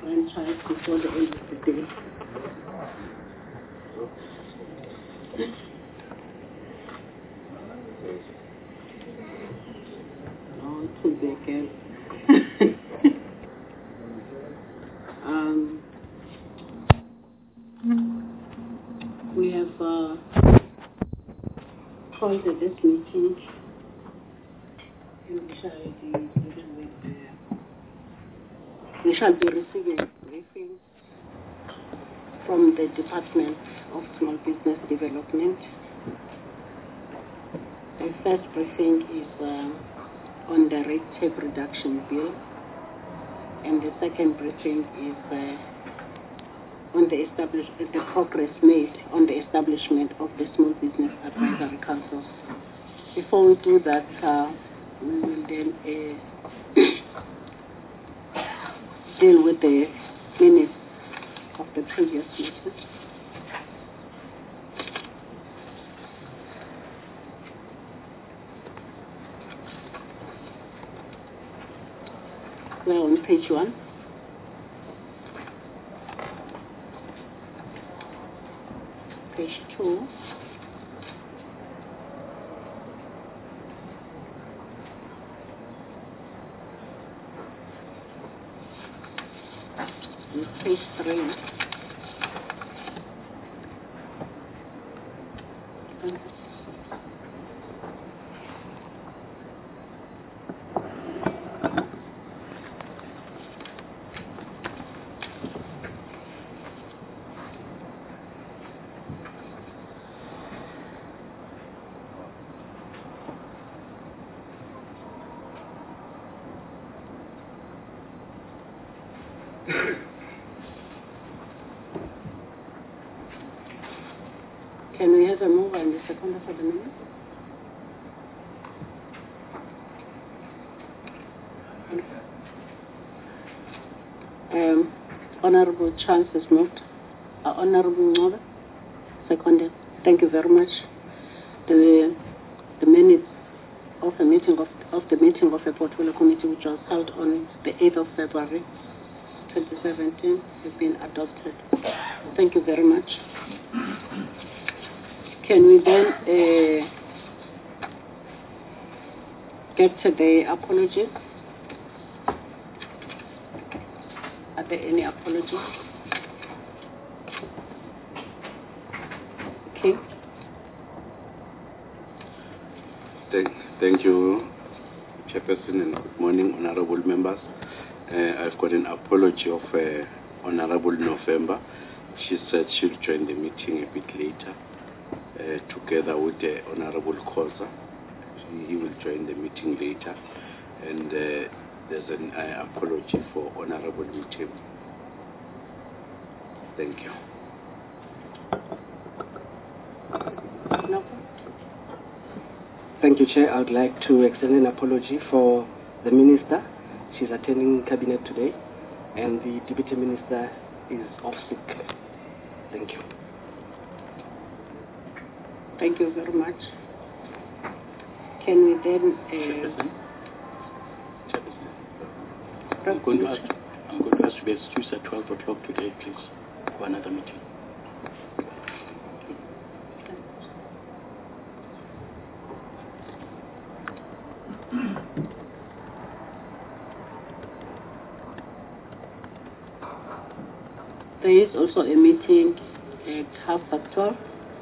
franchise before the end of the day. On to the game. We have called this meeting in which we shall be receiving briefings from the Department of Small Business Development. The first briefing is on the red tape reduction bill, and the second briefing is on the progress made on the establishment of the Small Business Advisory Councils. Before we do that, we will then deal with the minutes of the previous meeting. We're on page 1. Page 2. And page 3. Can we have a mover and a seconder for the minute? Honorable Charles is moved. Honorable Ngobe, seconded. Thank you very much. The minutes of the meeting of the portfolio committee, which was held on the 8th of February 2017, have been adopted. Thank you very much. Can we then get to the apologies? Are there any apologies? Okay. Thank you, Chairperson, and good morning, honorable members. I've got an apology of Honorable November. She said she'll join the meeting a bit later, together with the Honorable Khoza. He will join the meeting later, and there's an apology for Honorable Mutemu. Thank you. No. Thank you, Chair. I would like to extend an apology for the Minister. She's attending Cabinet today, and the Deputy Minister is off sick. Thank you. Thank you very much. Can we then... I'm going to ask to be excused at 12 o'clock today, please, for another meeting. There is also a meeting at 12:30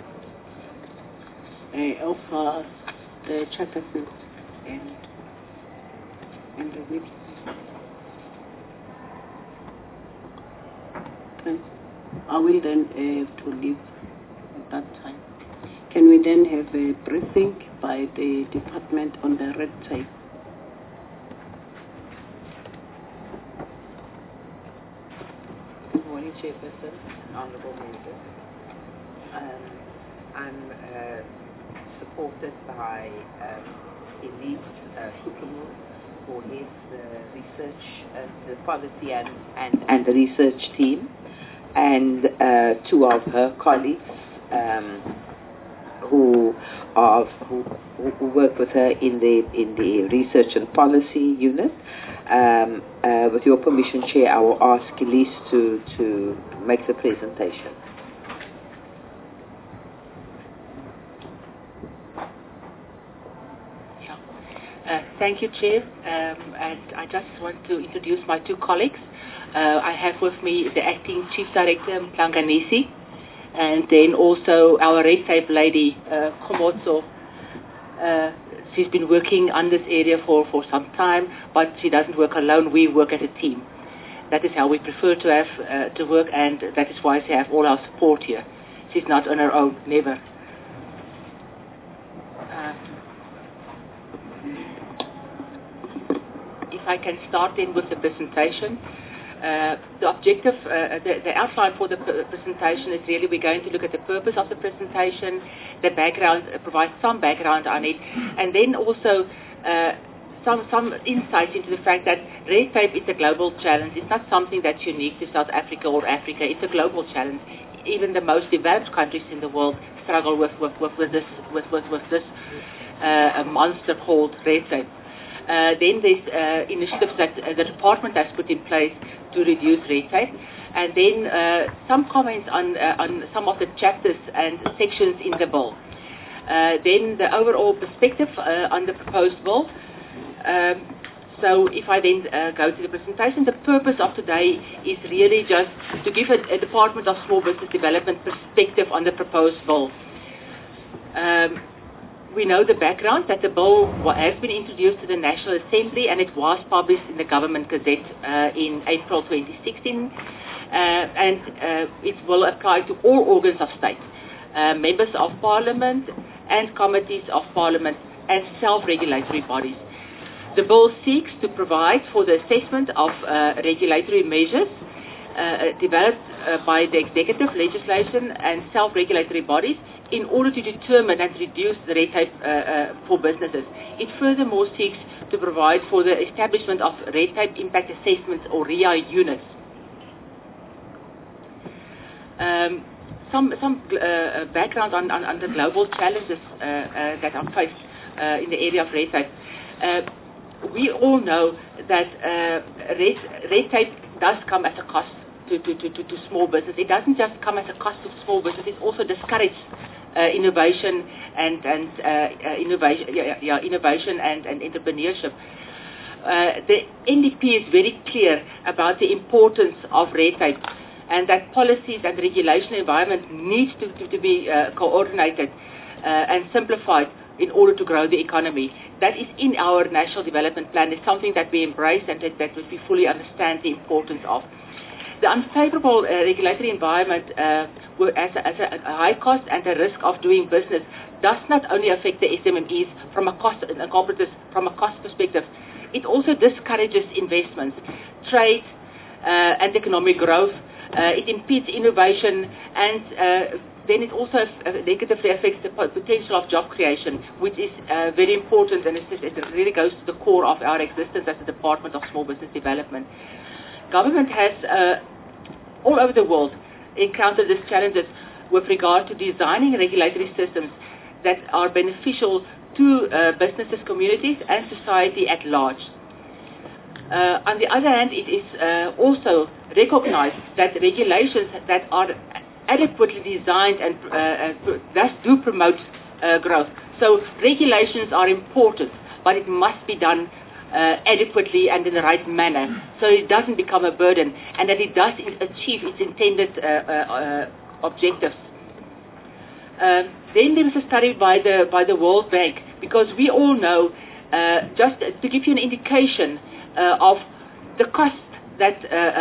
of the chairperson and the week. I will then have to leave at that time. Can we then have a briefing by the department on the red tape? Good morning, Chairperson, Honorable Members. I'm supported by Elise Sukumu, who heads the research, the policy and the research team, and two of her colleagues, who work with her in the research and policy unit. With your permission, Chair, I will ask Elise to make the presentation. Thank you, Chair. And I just want to introduce my two colleagues. I have with me the Acting Chief Director, Mhlanganisi, and then also our red tape lady, Khomotso. She's been working on this area for some time, but she doesn't work alone. We work as a team. That is how we prefer to have to work, and that is why she has all our support here. She's not on her own, never. If I can start then with the presentation. The objective, the outline for the presentation is really we're going to look at the purpose of the presentation, the background, provide some background on it, and then also some insights into the fact that red tape is a global challenge. It's not something that's unique to South Africa or Africa. It's a global challenge. Even the most developed countries in the world struggle with this a monster called red tape. Then there's initiatives that the department has put in place to reduce red tape, and then some comments on some of the chapters and sections in the bill. Then the overall perspective on the proposed bill. So if I then go to the presentation, the purpose of today is really just to give a Department of Small Business Development perspective on the proposed bill. We know the background, that the bill has been introduced to the National Assembly and it was published in the Government Gazette in April 2016, and it will apply to all organs of state, members of Parliament and committees of Parliament and self-regulatory bodies. The bill seeks to provide for the assessment of regulatory measures developed by the executive, legislation and self-regulatory bodies in order to determine and reduce the red tape for businesses. It furthermore seeks to provide for the establishment of red tape impact assessments or RIA units. Some background on the global challenges that are faced in the area of red tape. We all know that red tape does come at a cost to small business. It doesn't just come at a cost to small business. It also discourages innovation and innovation and entrepreneurship. The NDP is very clear about the importance of red tape, and that policies and regulation environment needs to be coordinated and simplified in order to grow the economy. That is in our National Development Plan. It's something that we embrace and that we fully understand the importance of. The unfavorable regulatory environment as a high cost and a risk of doing business does not only affect the SMMEs from a cost and cooperatives from a cost perspective, it also discourages investments, trade and economic growth. It impedes innovation, and then it also negatively affects the potential of job creation, which is very important, and it really goes to the core of our existence as a Department of Small Business Development. Government has, all over the world, encountered these challenges with regard to designing regulatory systems that are beneficial to businesses, communities, and society at large. On the other hand, it is also recognized that regulations that are adequately designed and thus do promote growth. So regulations are important, but it must be done adequately and in the right manner, so it doesn't become a burden, and that it does achieve its intended objectives. Then there is a study by the World Bank, because we all know, just to give you an indication of the cost that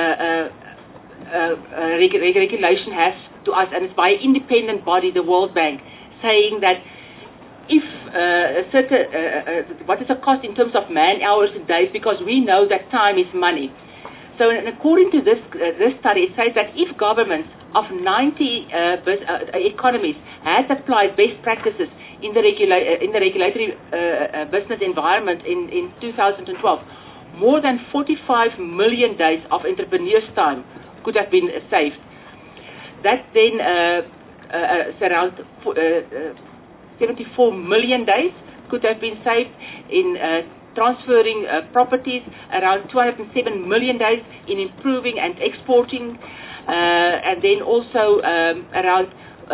regulation has to us, and it's by an independent body, the World Bank, saying that if what is the cost in terms of man hours and days, because we know that time is money. So according to this study, it says that if governments of 90 economies had applied best practices in the regulatory business environment in 2012, more than 45 million days of entrepreneurs' time could have been saved. That then is around 74 million days could have been saved in transferring properties, around 207 million days in improving and exporting, and then also around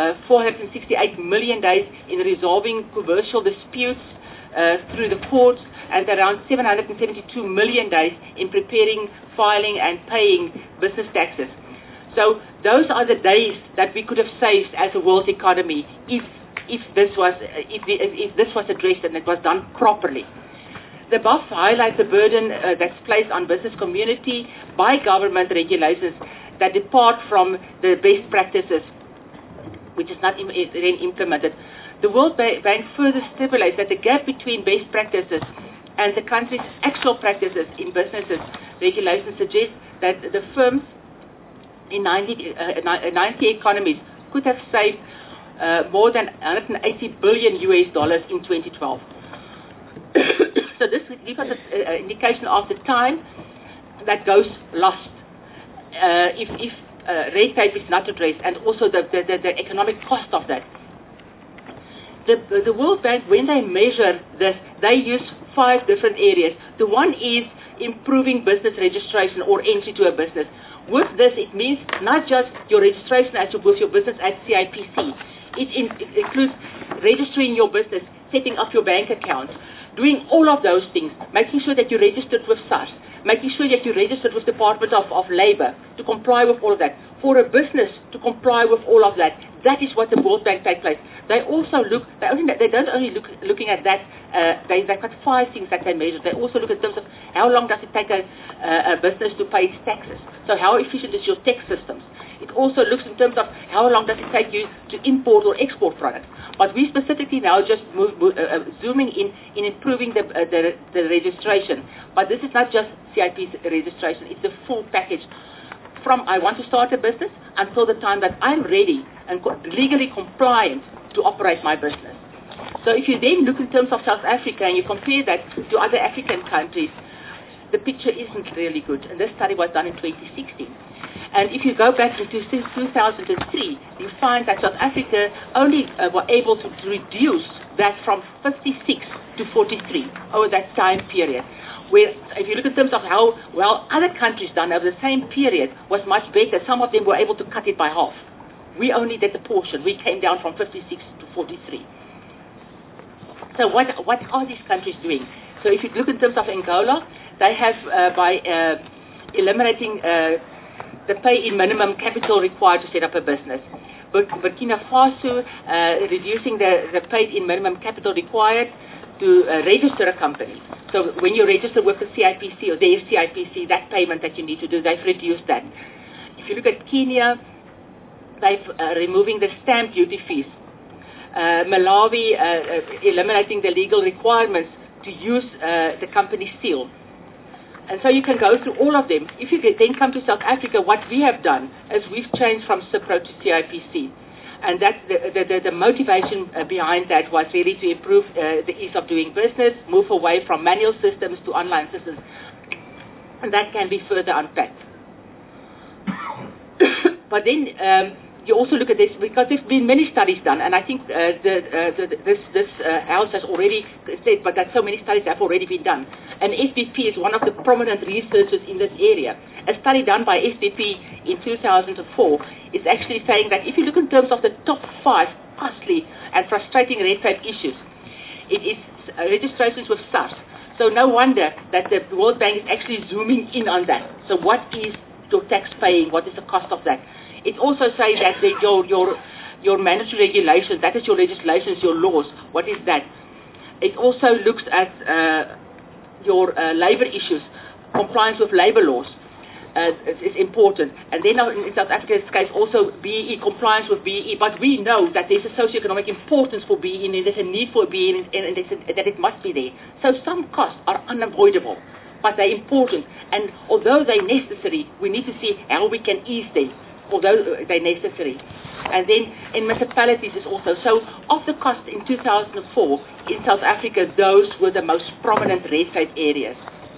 468 million days in resolving commercial disputes through the courts, and around 772 million days in preparing, filing and paying business taxes. So those are the days that we could have saved as a world economy if this was addressed and it was done properly. The above highlights the burden that's placed on business community by government regulations that depart from the best practices, which is not then implemented. The World Bank further stipulates that the gap between best practices and the country's actual practices in businesses regulations suggest that the firms in 90 economies could have saved more than $180 billion in 2012. So this gives us an indication of the time that goes lost if red tape is not addressed, and also the economic cost of that. The World Bank, when they measure this, they use 5 different areas. The one is improving business registration or entry to a business. With this, it means not just your registration with your business at CIPC. It includes registering your business, setting up your bank account, doing all of those things, making sure that you're registered with SARS, making sure that you're registered with Department of Labor to comply with all of that. For a business to comply with all of that, that is what the World Bank takes place. They also look, they don't only looking at that, they've got 5 things that they measure. They also look in terms of how long does it take a business to pay its taxes. So how efficient is your tax systems? It also looks in terms of how long does it take you to import or export products. But we specifically now just zooming in improving the registration. But this is not just CIP's registration, it's the full package. From I want to start a business until the time that I'm ready and legally compliant to operate my business. So if you then look in terms of South Africa and you compare that to other African countries, the picture isn't really good. And this study was done in 2016. And if you go back to 2003, you find that South Africa only were able to reduce that from 56 to 43 over that time period. Where if you look in terms of how well other countries done over the same period was much better, some of them were able to cut it by half. We only did the portion. We came down from 56 to 43. So what are these countries doing? So if you look in terms of Angola, they have by eliminating the pay-in minimum capital required to set up a business. Burkina Faso reducing the paid-in minimum capital required to register a company. So when you register with the CIPC or their CIPC, that payment that you need to do, they've reduced that. If you look at Kenya, they've removing the stamp duty fees. Malawi eliminating the legal requirements to use the company seal. And so you can go through all of them. If you then come to South Africa, what we have done is we've changed from CIPRO to CIPC. And that the motivation behind that was really to improve the ease of doing business, move away from manual systems to online systems. And that can be further unpacked. But then you also look at this, because there's been many studies done, and I think this house has already said, but that so many studies have already been done. And SBP is one of the prominent researchers in this area. A study done by SBP in 2004 is actually saying that if you look in terms of the top 5 costly and frustrating red tape issues, it is registrations with SARS. So no wonder that the World Bank is actually zooming in on that. So what is your tax paying? What is the cost of that? It also says that your mandatory regulations, that is your legislations, your laws, what is that? It also looks at your labor issues, compliance with labor laws is important. And then in South Africa's case also BEE, compliance with BEE. But we know that there's a socioeconomic importance for BEE and there's a need for BEE and that it must be there. So some costs are unavoidable, but they're important. And although they're necessary, we need to see how we can ease them, although they're necessary. And then in municipalities is also. So of the cost in 2004 in South Africa, those were the most prominent red tape areas.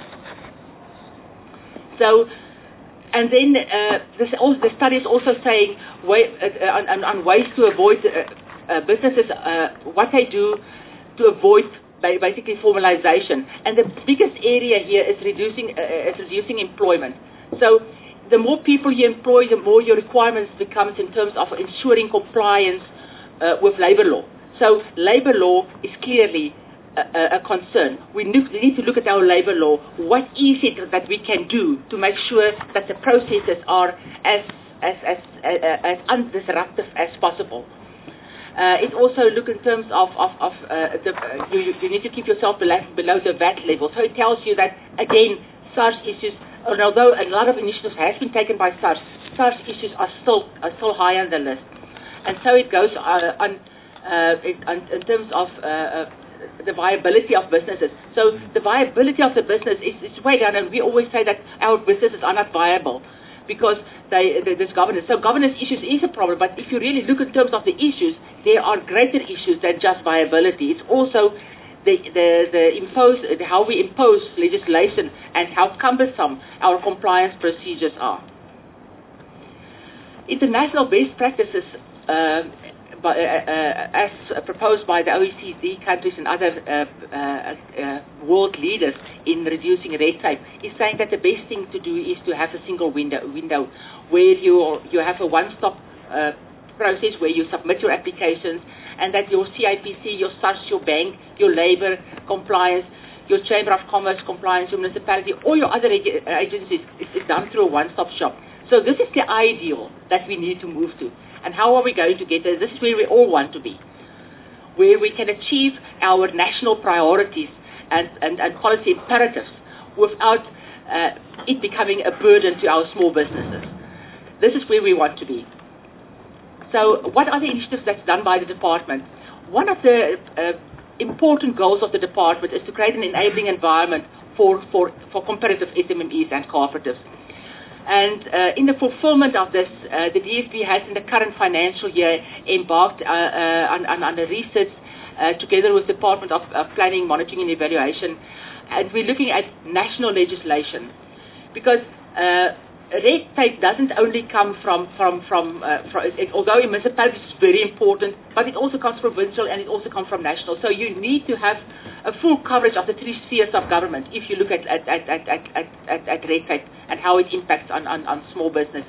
So, and then the study is also saying on ways to avoid businesses, what they do to avoid basically formalization. And the biggest area here is reducing employment. So the more people you employ, the more your requirements becomes in terms of ensuring compliance with labor law. So labor law is clearly a concern. We need to look at our labor law. What is it that we can do to make sure that the processes are as undisruptive as possible? It also look in terms of you need to keep yourself below the VAT level. So it tells you that, again, SARS issues, and although a lot of initiatives has been taken by SARS issues are still high on the list. And so it goes in terms of the viability of businesses. So the viability of the business is way down, and we always say that our businesses are not viable because there's governance. So governance issues is a problem, but if you really look in terms of the issues, there are greater issues than just viability. It's also how we impose legislation and how cumbersome our compliance procedures are. International best practices as proposed by the OECD countries and other world leaders in reducing red tape, is saying that the best thing to do is to have a single window where you have a one-stop process where you submit your applications, and that your CIPC, your SARS, your bank, your labor compliance, your Chamber of Commerce compliance, your municipality, all your other agencies is done through a one-stop shop. So this is the ideal that we need to move to. And how are we going to get there? This is where we all want to be, where we can achieve our national priorities and policy imperatives without it becoming a burden to our small businesses. This is where we want to be. So what are the initiatives that's done by the department? One of the important goals of the department is to create an enabling environment for competitive SMMEs and cooperatives. And in the fulfillment of this, the DFB has in the current financial year embarked on a research together with the Department of Planning, Monitoring and Evaluation, and we're looking at national legislation, because red tape doesn't only come from although in municipalities it's very important, but it also comes from provincial and it also comes from national. So you need to have a full coverage of the three spheres of government if you look at red tape and how it impacts on small businesses.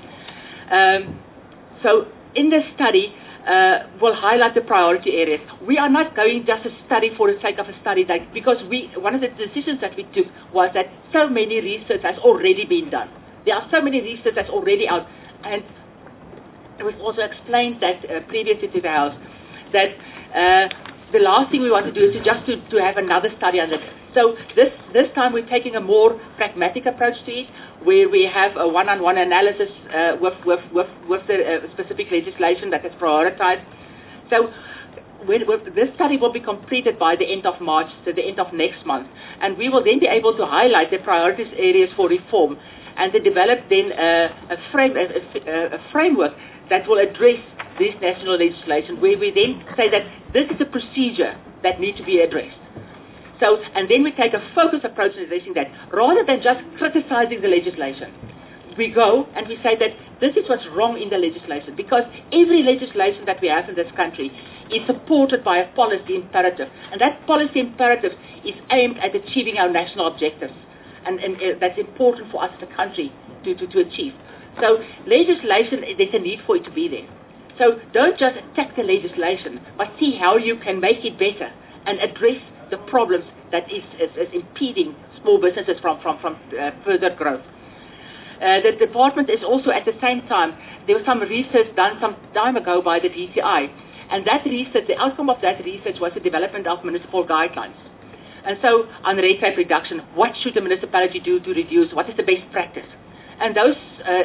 So in this study, we'll highlight the priority areas. We are not going just to study for the sake of a study, because one of the decisions that we took was that so many research has already been done. There are so many research that's already out, and we've also explained that previously to the House, that the last thing we want to do is just to have another study on it. So this time we're taking a more pragmatic approach to it, where we have a one-on-one analysis with the specific legislation that is prioritized. So this study will be completed by the end of March, so the end of next month, and we will then be able to highlight the priorities areas for reform, and to develop then a framework that will address this national legislation, where we then say that this is a procedure that needs to be addressed. So, and then we take a focused approach to addressing that, rather than just criticizing the legislation. We go and we say that this is what's wrong in the legislation, because every legislation that we have in this country is supported by a policy imperative, and that policy imperative is aimed at achieving our national objectives. And that's important for us as a country to achieve. So legislation, there's a need for it to be there. So don't just attack the legislation, but see how you can make it better and address the problems that is impeding small businesses from further growth. The department is also, at the same time, there was some research done some time ago by the DTI, and that research, the outcome of that research was the development of municipal guidelines. And so, on red tape reduction, what should the municipality do to reduce? What is the best practice? And those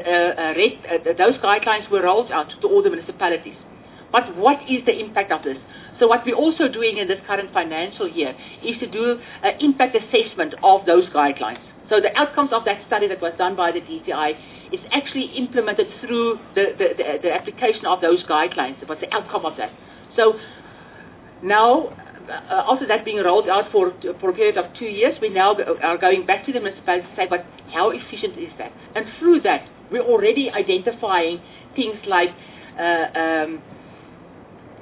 guidelines were rolled out to all the municipalities. But what is the impact of this? So what we're also doing in this current financial year is to do an impact assessment of those guidelines. So the outcomes of that study that was done by the DTI is actually implemented through the application of those guidelines. What's the outcome of that? So now, after that being rolled out for a period of 2 years, we now are going back to the municipalities to say, but how efficient is that? And through that, we're already identifying things like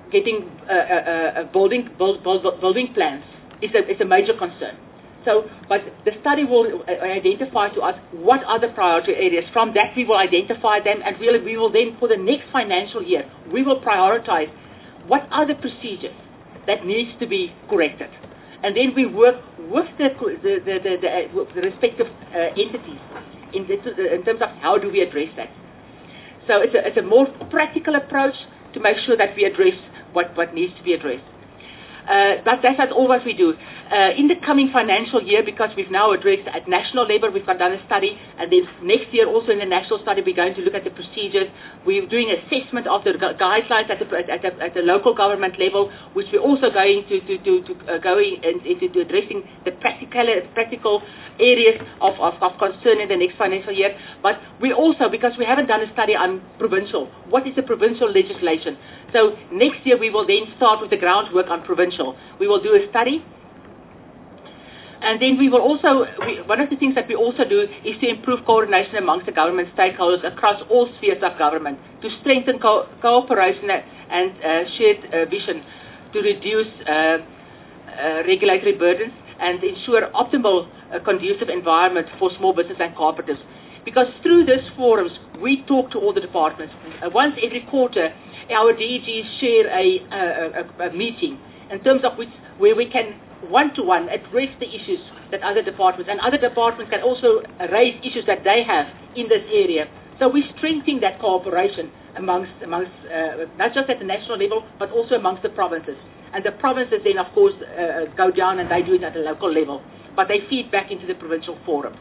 getting building plans is a major concern. So, but the study will identify to us what are the priority areas. From that, we will identify them, and we will then, for the next financial year, we will prioritize what are the procedures that needs to be corrected. And then we work with the respective entities in terms of how do we address that. So it's a more practical approach to make sure that we address what needs to be addressed. But that's not all what we do. In the coming financial year, because we've now addressed at national level, we've done a study, and then next year also in the national study we're going to look at the procedures. We're doing assessment of the guidelines at the local government level, which we're also going to going into addressing the practical areas of concern in the next financial year. But we also, because we haven't done a study on provincial, what is the provincial legislation? So next year we will then start with the groundwork on provincial. We will do a study. And then we will also, one of the things that we also do is to improve coordination amongst the government stakeholders across all spheres of government, to strengthen cooperation and shared vision, to reduce regulatory burdens and ensure optimal conducive environment for small business and cooperatives. Because through these forums, we talk to all the departments. Once every quarter, our DGs share a meeting in terms of where we can one-to-one address the issues that other departments, and other departments can also raise issues that they have in this area. So we're strengthening that cooperation amongst not just at the national level, but also amongst the provinces. And the provinces then, of course, go down and they do it at the local level. But they feed back into the provincial forum.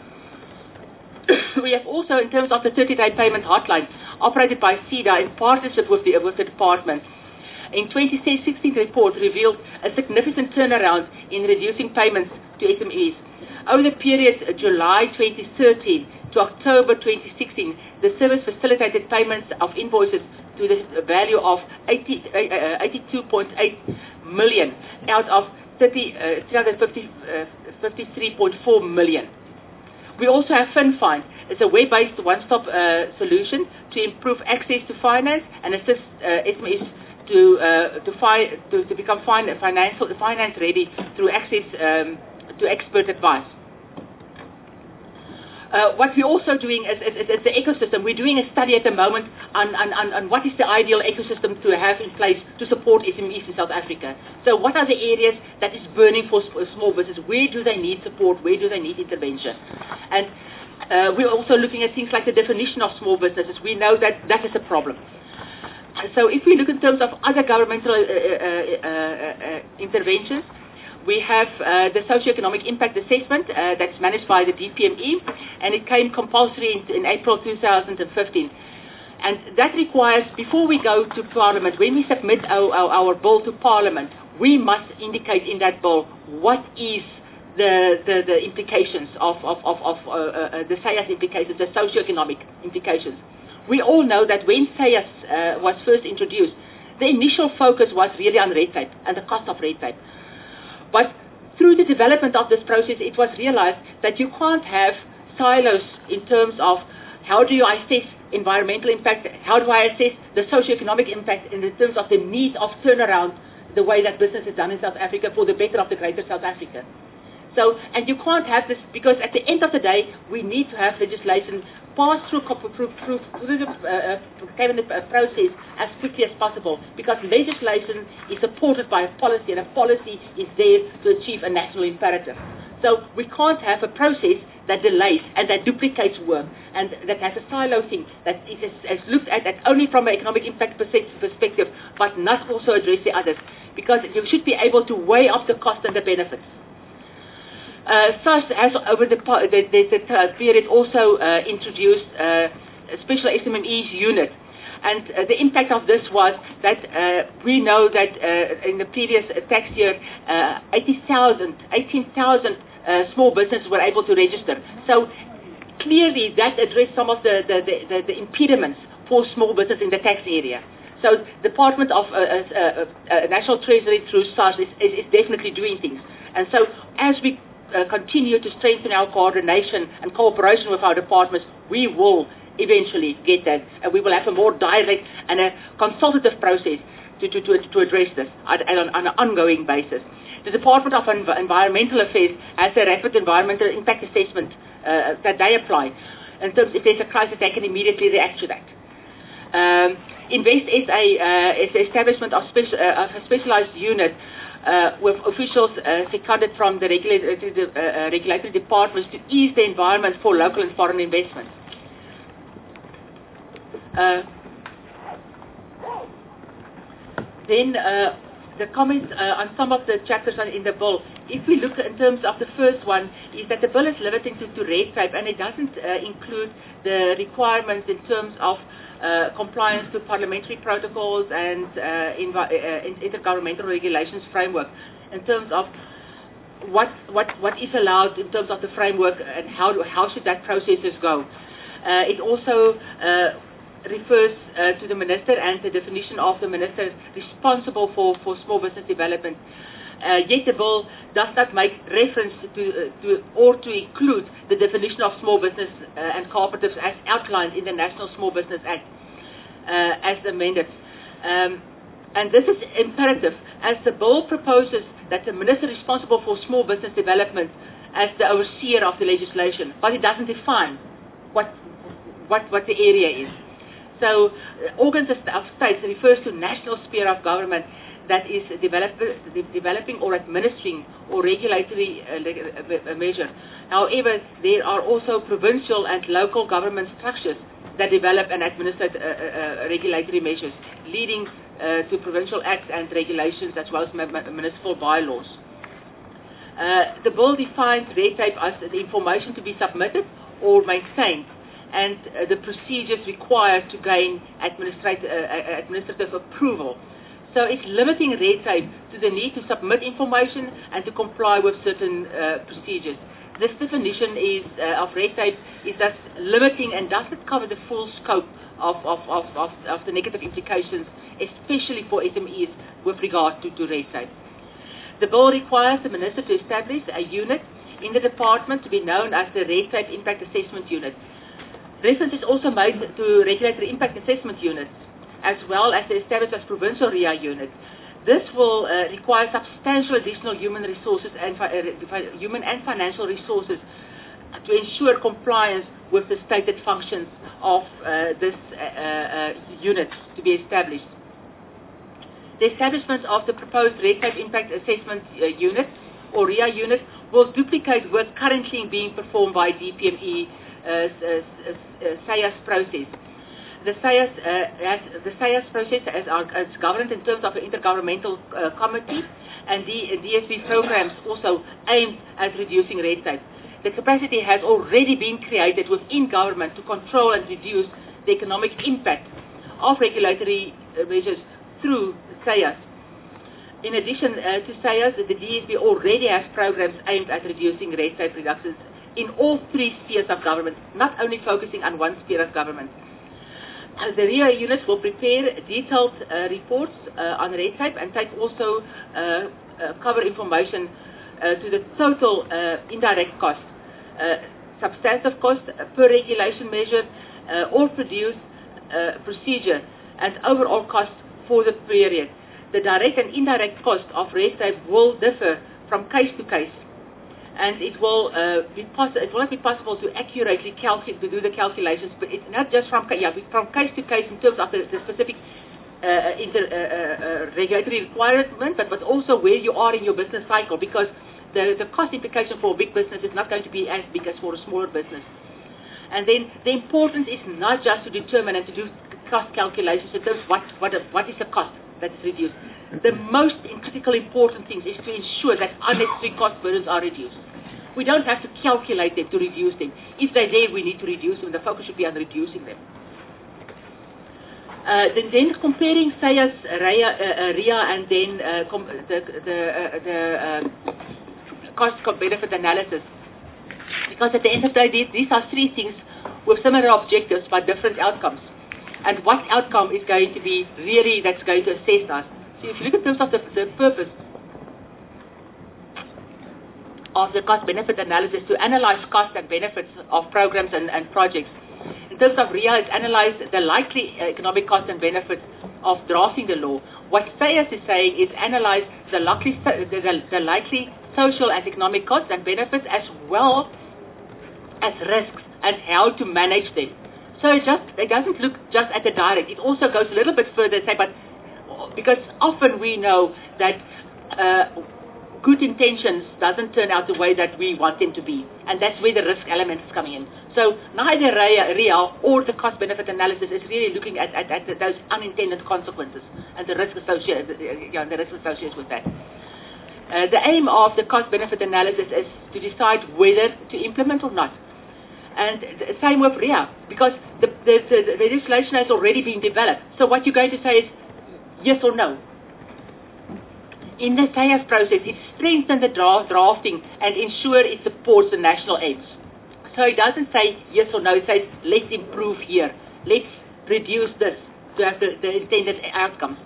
We have also, in terms of the 30-day payment hotline, operated by SEDA in partnership with the department. In 2016 report revealed a significant turnaround in reducing payments to SMEs. Over the period July 2013 to October 2016, the service facilitated payments of invoices to the value of 82.8 million out of 353.4 million. We also have FinFind. It's a web-based one-stop solution to improve access to finance and assist SMEs to become finance ready through access to expert advice. What we're also doing is the ecosystem. We're doing a study at the moment on what is the ideal ecosystem to have in place to support SMEs in South Africa. So what are the areas that is burning for small business? Where do they need support? Where do they need intervention? And we're also looking at things like the definition of small businesses. We know that that is a problem. So if we look in terms of other governmental interventions, we have the socioeconomic impact assessment that's managed by the DPME, and it came compulsory in April 2015. And that requires, before we go to Parliament, when we submit our bill to Parliament, we must indicate in that bill what is the implications of the SAYAS implications, the socioeconomic implications. We all know that when SAYAS was first introduced, the initial focus was really on red tape and the cost of red tape. But through the development of this process, it was realized that you can't have silos in terms of how do you assess environmental impact, how do I assess the socioeconomic impact in terms of the need of turnaround, the way that business is done in South Africa for the better of the greater South Africa. So, and you can't have this, because at the end of the day, we need to have legislation pass through the cabinet process as quickly as possible, because legislation is supported by a policy, and a policy is there to achieve a national imperative. So we can't have a process that delays and that duplicates work and that has a silo thing, that is looked at only from an economic impact perspective, but not also address the others, because you should be able to weigh up the cost and the benefits. SARS has over the period also introduced a special SMEs unit, and the impact of this was that we know that in the previous tax year 18,000 small businesses were able to register. So clearly that addressed some of the impediments for small business in the tax area. So the Department of National Treasury through SARS is definitely doing things. And so as we continue to strengthen our coordination and cooperation with our departments, we will eventually get that, and we will have a more direct and a consultative process to address this on an ongoing basis. The Department of Environmental Affairs has a rapid environmental impact assessment that they apply. In terms, if there's a crisis, they can immediately react to that. Invest SA is the establishment of a specialized unit with officials seconded from the regulatory departments to ease the environment for local and foreign investment. Then the comments on some of the chapters in the bill. If we look in terms of the first one, is that the bill is limited to red tape, and it doesn't include the requirements in terms of compliance to parliamentary protocols and intergovernmental regulations framework, in terms of what is allowed in terms of the framework and how should that processes go. It also refers to the minister and the definition of the minister responsible for small business development. Yet the bill does not make reference to include the definition of small business and cooperatives as outlined in the National Small Business Act as amended. And this is imperative, as the bill proposes that the minister responsible for small business development as the overseer of the legislation, but it doesn't define what the area is. So organs of state refers to national sphere of government that is developing or administering or regulatory measure. However, there are also provincial and local government structures that develop and administer regulatory measures, leading to provincial acts and regulations as well as municipal bylaws. The bill defines red tape as the information to be submitted or maintained, and the procedures required to gain administrative approval. So it's limiting red tape to the need to submit information and to comply with certain procedures. This definition of red tape is thus limiting and doesn't cover the full scope of the negative implications, especially for SMEs with regard to red tape. The bill requires the minister to establish a unit in the department to be known as the Red Tape Impact Assessment Unit. Reference is also made to regulatory impact assessment units, as well as the established as provincial RIA units. This will require substantial additional human resources and human and financial resources to ensure compliance with the stated functions of this unit to be established. The establishment of the proposed Red Tape Impact Assessment Unit or RIA unit will duplicate work currently being performed by DPME SAIAS process. The SAIAS process is governed in terms of an intergovernmental committee, and the DSB programs also aimed at reducing red tape. The capacity has already been created within government to control and reduce the economic impact of regulatory measures through SAIAS. In addition to SAIAS, the DSB already has programs aimed at reducing red tape reductions in all three spheres of government, not only focusing on one sphere of government. The RIA units will prepare detailed reports on red tape and take also cover information to the total indirect cost, substantive cost per regulation measure or produced procedure, and overall cost for the period. The direct and indirect cost of red tape will differ from case to case, and it will not be possible to accurately do the calculations, but it's not just from case to case in terms of the specific regulatory requirement, but also where you are in your business cycle, because the cost implication for a big business is not going to be as big as for a smaller business. And then the importance is not just to determine and to do cost calculations in terms of what is the cost that is reduced. The most critical important thing is to ensure that unnecessary cost burdens are reduced. We don't have to calculate them to reduce them. If they're there, we need to reduce them. The focus should be on reducing them. Then comparing SAIAS, RIA, and then the cost-benefit analysis. Because at the end of the day, these are three things with similar objectives but different outcomes. And what outcome is going to be really that's going to assess us? So if you look in terms of the purpose of the cost-benefit analysis, to analyze costs and benefits of programs and projects. In terms of RIA, it's analyzed the likely economic cost and benefits of drafting the law. What SAYAS is saying is analyze the likely social and economic costs and benefits as well as risks and how to manage them. So it doesn't look just at the direct. It also goes a little bit further and say, but because often we know that good intentions doesn't turn out the way that we want them to be, and that's where the risk element is coming in. So neither RIA or the cost-benefit analysis is really looking at those unintended consequences and the risk associated with that. The aim of the cost-benefit analysis is to decide whether to implement or not. And the same with RIA, because the legislation has already been developed. So what you're going to say is yes or no. In the SAYAS process, it strengthens the drafting and ensure it supports the national aims. So it doesn't say yes or no, it says let's improve here, let's reduce this to have the intended outcomes.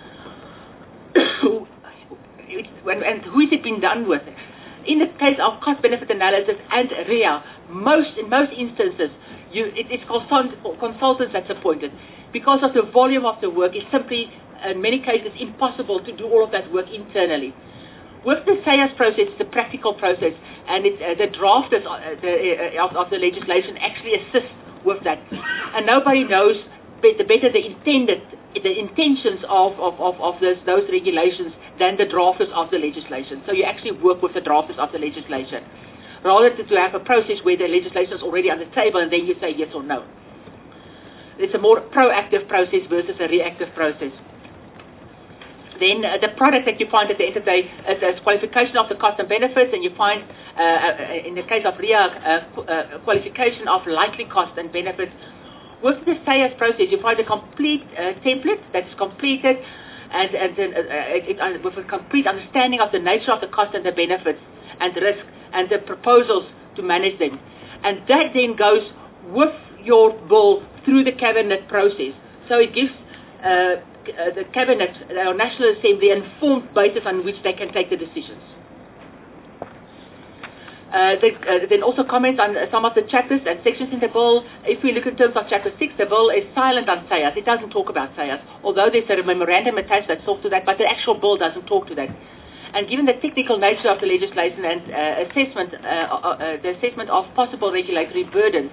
And who is it been done with? In the case of cost-benefit analysis and RIA, in most instances, it's consultants that's appointed. Because of the volume of the work, it's simply, in many cases, impossible to do all of that work internally. With the SAYAS process, it's a practical process, and the drafters of the legislation actually assist with that. And nobody knows better the intentions of those regulations than the drafters of the legislation. So you actually work with the drafters of the legislation, rather to have a process where the legislation is already on the table and then you say yes or no. It's a more proactive process versus a reactive process. Then the product that you find at the end of the day is qualification of the cost and benefits, and you find, in the case of RIA, qualification of likely cost and benefits. With the SAYAS process, you find a complete template that's completed and with a complete understanding of the nature of the cost and the benefits and the risk and the proposals to manage them. And that then goes with your bill through the cabinet process. So it gives the cabinet, our National Assembly, an informed basis on which they can take the decisions. Then also comments on some of the chapters and sections in the bill. If we look in terms of chapter 6, the bill is silent on SAYAS. It doesn't talk about SAYAS, although there's a memorandum attached that talks to that, but the actual bill doesn't talk to that. And given the technical nature of the legislation and the assessment of possible regulatory burdens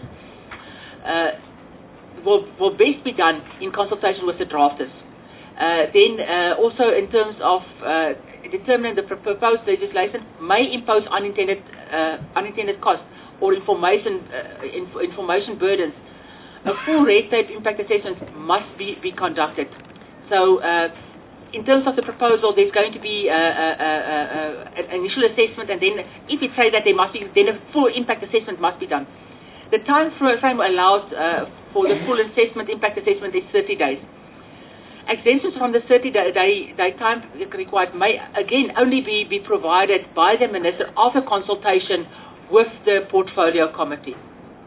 will best be done in consultation with the drafters. Then also in terms of determining the proposed legislation may impose unintended costs or information burdens, a full red tape impact assessment must be conducted. So in terms of the proposal, there's going to be an initial assessment, and then if it says that there must be, then a full impact assessment must be done. The time frame allowed for the full impact assessment is 30 days. Exemptions from the 30-day time required may again only be provided by the Minister after consultation with the Portfolio Committee.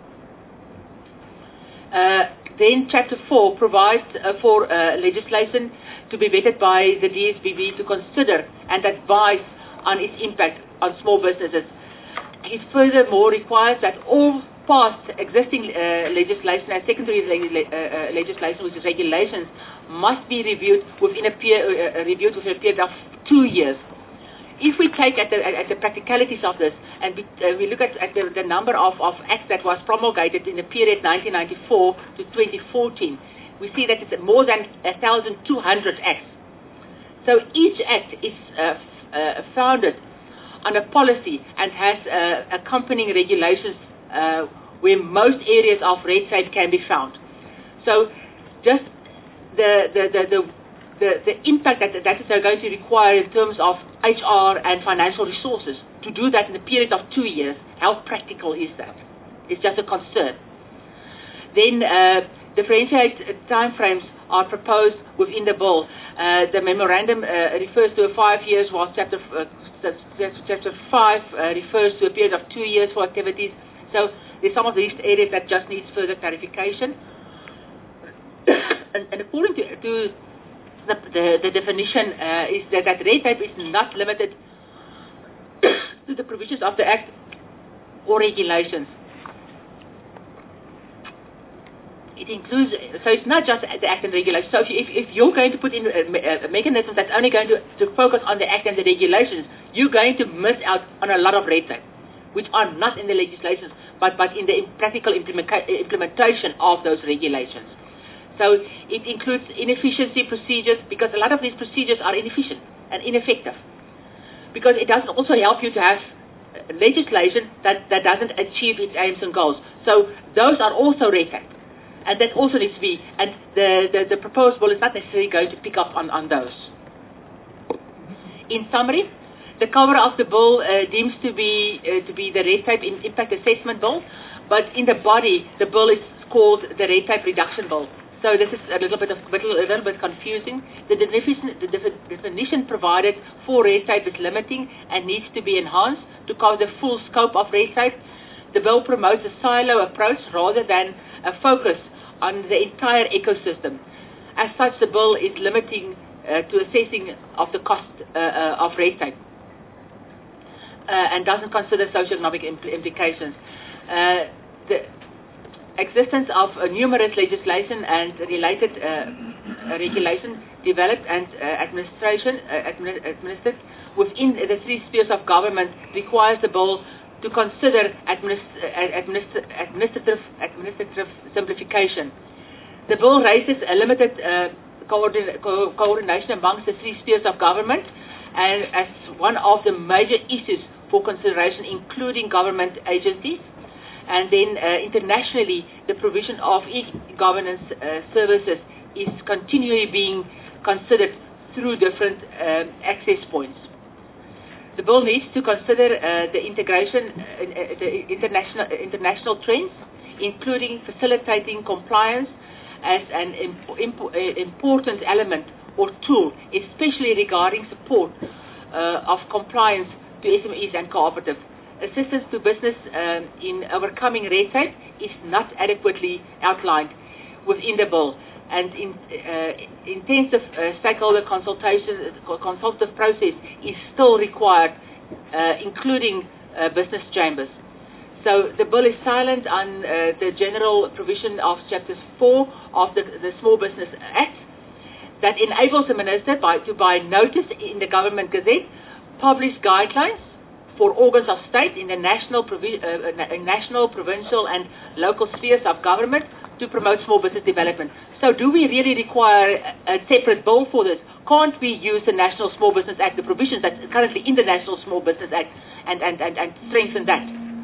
Then Chapter 4 provides for legislation to be vetted by the DSBB to consider and advise on its impact on small businesses. It furthermore requires that all past existing legislation and secondary legislation, which is regulations, must be reviewed within a period of 2 years. If we take at the practicalities of this, and we look at the number of acts that was promulgated in the period 1994 to 2014, we see that it's more than 1,200 acts. So each act is founded on a policy and has accompanying regulations where most areas of red tape can be found. So just the impact that is going to require in terms of HR and financial resources to do that in a period of 2 years, how practical is that? It's just a concern. Then differentiated timeframes are proposed within the bill. The memorandum refers to 5 years, while Chapter 5 refers to a period of 2 years for activities. So there's some of these areas that just needs further clarification. and according to the definition is that red tape is not limited to the provisions of the Act or regulations. it includes, so it's not just the Act and regulations. So if you're going to put in a mechanism that's only going to focus on the Act and the regulations, you're going to miss out on a lot of red tape, which are not in the legislations, but in the practical implementation of those regulations. So it includes inefficiency procedures, because a lot of these procedures are inefficient and ineffective. Because it doesn't also help you to have legislation that doesn't achieve its aims and goals. So those are also red tape. And that also needs to be, and the proposed bill is not necessarily going to pick up on those. In summary, the cover of the bill deems to be the red tape impact assessment bill, but in the body, the bill is called the red tape reduction bill. So this is a little bit confusing. The definition provided for red tape is limiting and needs to be enhanced to cover the full scope of red tape. The bill promotes a silo approach rather than a focus on the entire ecosystem. As such, the bill is limiting to assessing of the cost of red tape and doesn't consider socioeconomic implications. The existence of numerous legislation and related regulation developed and administered within the three spheres of government requires the bill to consider administrative simplification. The bill raises a limited coordination amongst the three spheres of government, and as one of the major issues for consideration, including government agencies. And then internationally, the provision of e-governance services is continually being considered through different access points. The bill needs to consider the integration, the international trends, including facilitating compliance as an important element or tool, especially regarding support of compliance to SMEs and cooperatives. Assistance to business in overcoming red tape is not adequately outlined within the bill, and intensive stakeholder consultative process is still required, including business chambers. So the bill is silent on the general provision of Chapter 4 of the Small Business Act that enables the Minister to by notice in the Government Gazette publish guidelines for organs of state in the national, provincial and local spheres of government to promote small business development. So do we really require a separate bill for this? Can't we use the National Small Business Act, the provisions that's currently in the National Small Business Act, and strengthen that?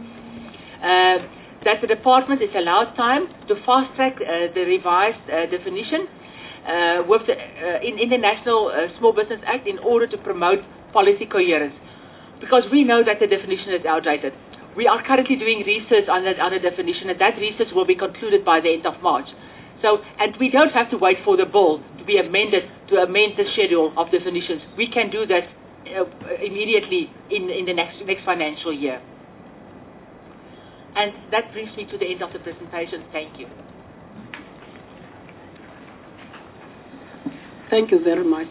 That the department is allowed time to fast-track the revised definition in the National Small Business Act in order to promote policy coherence. Because we know that the definition is outdated. We are currently doing research on the definition, and that research will be concluded by the end of March. So, and we don't have to wait for the bill to be amended to amend the schedule of definitions. We can do that immediately in the next financial year. And that brings me to the end of the presentation. Thank you. Thank you very much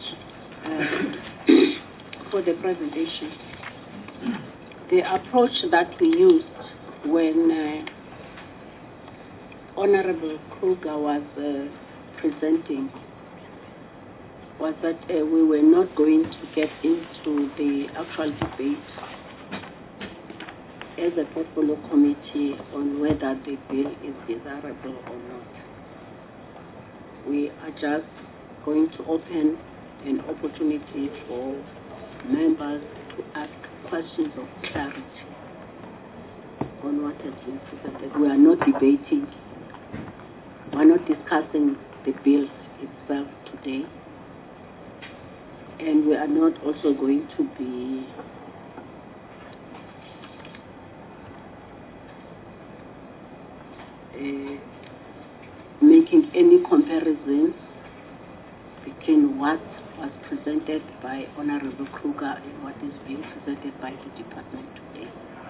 for the presentation. The approach that we used when Honorable Kruger was presenting was that we were not going to get into the actual debate as a portfolio committee on whether the bill is desirable or not. We are just going to open an opportunity for members to ask questions of clarity on what has been presented. We are not debating, we are not discussing the bill itself today, and we are not also going to be making any comparisons between what was presented by Honorable Kruger and what is being presented by the department today.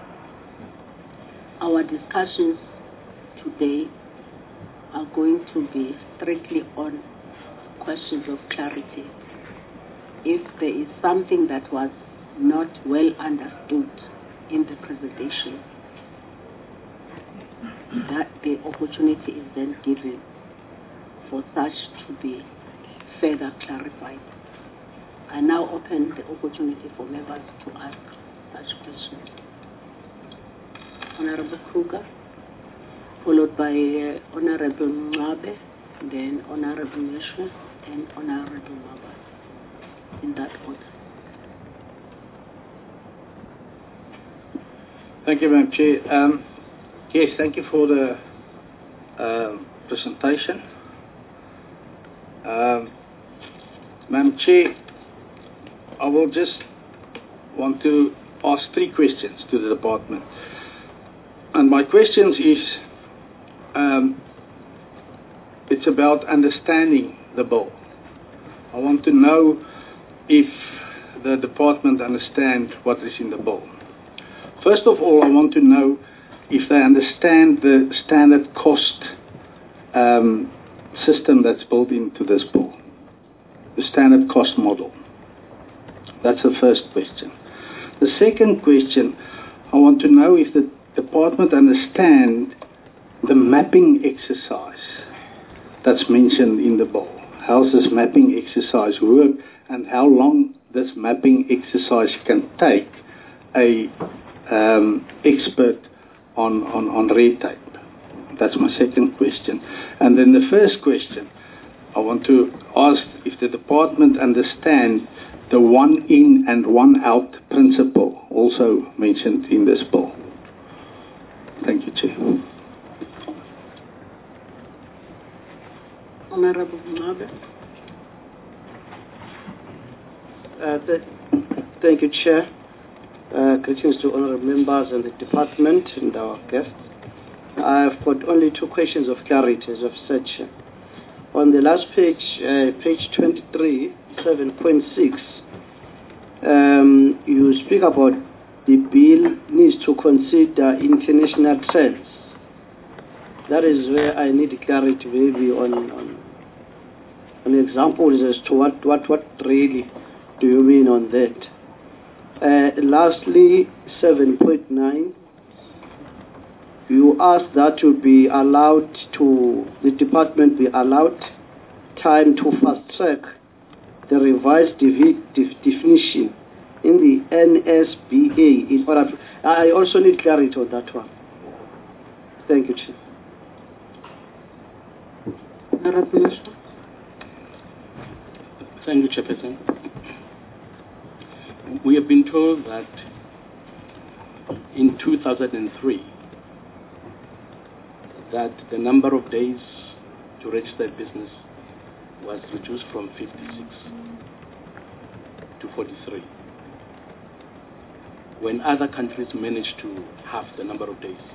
Our discussions today are going to be strictly on questions of clarity. If there is something that was not well understood in the presentation, that the opportunity is then given for such to be further clarified. I now open the opportunity for members to ask such questions. Honorable Kruger, followed by Honorable Mwabe, then Honorable Nyeshwe, and Honorable Mabas, in that order. Thank you, Madam Chair. Yes, thank you for the presentation. Madam Chair, I will just want to ask 3 questions to the department. And my questions is, it's about understanding the bill. I want to know if the department understands what is in the bill. First of all, I want to know if they understand the standard cost system that's built into this bill, the standard cost model. That's the first question. The second question, I want to know if the department understands the mapping exercise that's mentioned in the bill. How does this mapping exercise work, and how long this mapping exercise can take a expert on red tape? That's my second question. And then the first question, I want to ask if the department understands the one in and one out principle also mentioned in this bill. Thank you, Chair. Honorable Mwabe. Thank you, Chair. Greetings to honorable members and the department and our guests. I've got only 2 questions of clarity as of such. On the last page, page 23, 7.6, you speak about the bill needs to consider international trends. That is where I need clarity maybe on examples as to what really do you mean on that. Lastly, 7.9, you ask that to be allowed to, the department be allowed time to fast track the revised definition in the NSBA in order to, I also need clarity on that one. Thank you, Chief. Thank you, Chairperson. We have been told that in 2003 that the number of days to register a business was reduced from 56 to 43, when other countries managed to halve the number of days.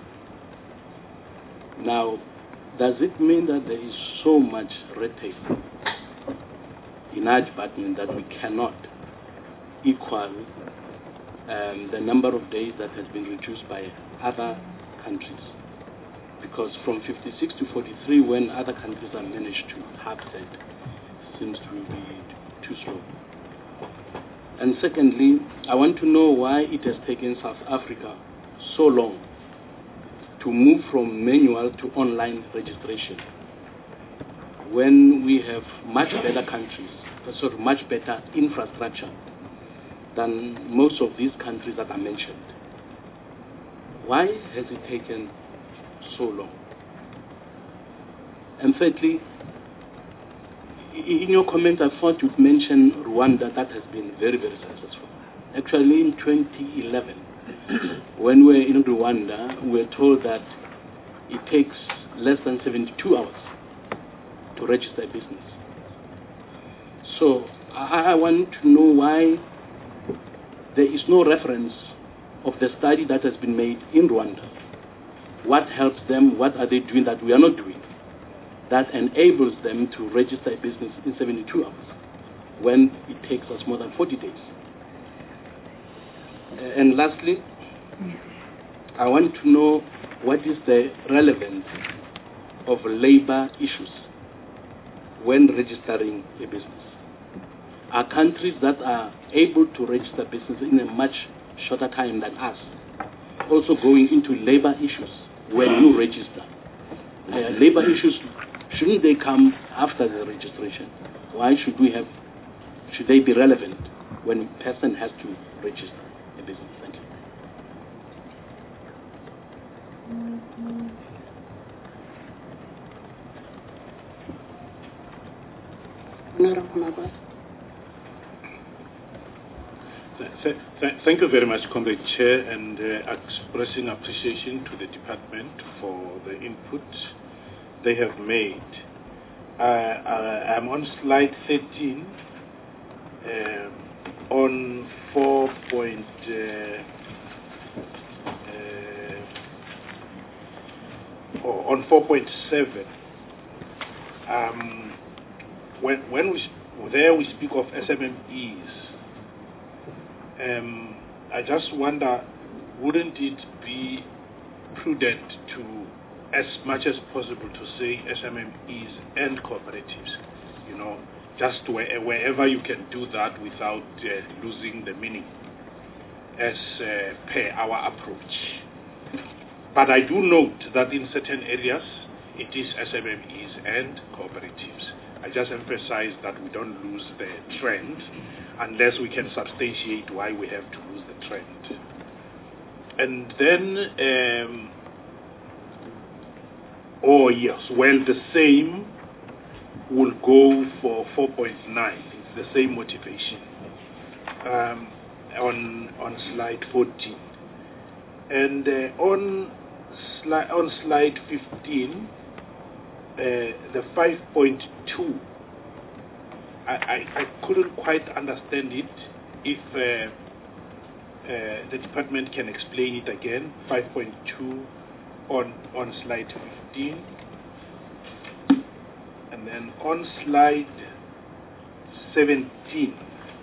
Now, does it mean that there is so much red tape in our department that we cannot equal the number of days that has been reduced by other countries? Because from 56 to 43, when other countries have managed to halve that, seems to be too slow. And secondly, I want to know why it has taken South Africa so long to move from manual to online registration, when we have much better countries, much better infrastructure than most of these countries that are mentioned. Why has it taken so long? And thirdly, in your comment, I thought you'd mention Rwanda. That has been very, very successful. Actually, in 2011, when we were in Rwanda, we were told that it takes less than 72 hours to register a business. So I want to know why there is no reference of the study that has been made in Rwanda. What helps them? What are they doing that we are not doing, that enables them to register a business in 72 hours when it takes us more than 40 days? And lastly, I want to know what is the relevance of labor issues when registering a business. Are countries that are able to register business in a much shorter time than us also going into labor issues when you register? Labor issues shouldn't they come after the registration? Why should they be relevant when a person has to register a business? Thank you. Honorable Mabas. Thank you very much, Comrade Chair, and expressing appreciation to the department for the input they have made. I'm on slide 13 on 4.7. When we speak of SMMEs, I just wonder, wouldn't it be prudent to, as much as possible, to say SMMEs and cooperatives? You know, just wherever you can do that without losing the meaning, as per our approach. But I do note that in certain areas, it is SMMEs and cooperatives. I just emphasize that we don't lose the trend unless we can substantiate why we have to lose the trend. And then, the same will go for 4.9. It's the same motivation on slide 14. And on slide 15, the 5.2, I couldn't quite understand it. If the department can explain it again, 5.2 on slide 15. And then on slide 17,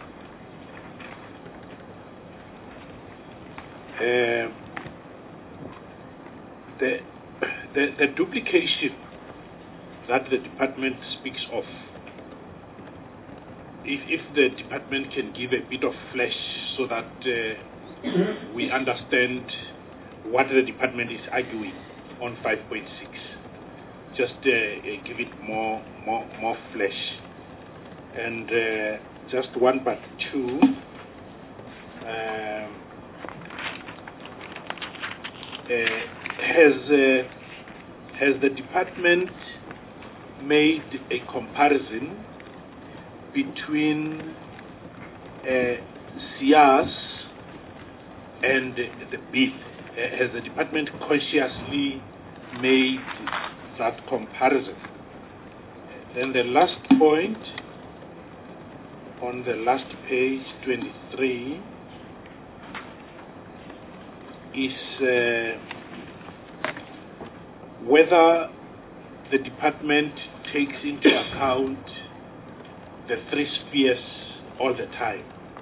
the duplication that the department speaks of, if the department can give a bit of flesh so that we understand what the department is arguing on 5.6, just give it more flesh. And just 1.2, has the department made a comparison between SIAS and the bill? Has the department consciously made that comparison? Then the last point on the last page, 23, is whether the department takes into account the 3 spheres all the time,